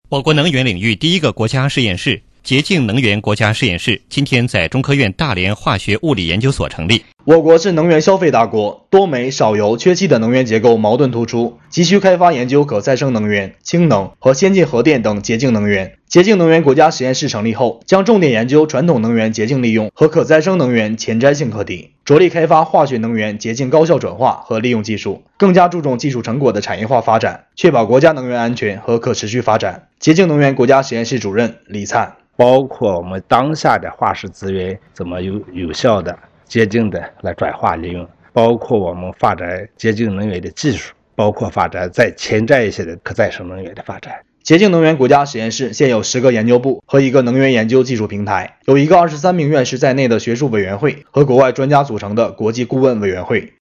我国能源领域第一个国家实验室洁净能源国家实验室今天在中科院大连化学物理研究所成立。 我国是能源消费大国，多煤、少油、缺气的能源结构矛盾突出，急需开发研究可再生能源、氢能和先进核电等洁净能源。洁净能源国家实验室成立后，将重点研究传统能源洁净利用和可再生能源前瞻性课题，着力开发化学能源洁净高效转化和利用技术，更加注重技术成果的产业化发展，确保国家能源安全和可持续发展。洁净能源国家实验室主任李灿， 包括我们当下的化石资源怎么有效的、洁净的来转化利用，包括我们发展洁净能源的技术，包括发展再前瞻一些的可再生能源的发展。 洁净能源国家实验室现有10个研究部和1个能源研究技术平台，有一个23名院士在内的学术委员会和国外专家组成的国际顾问委员会。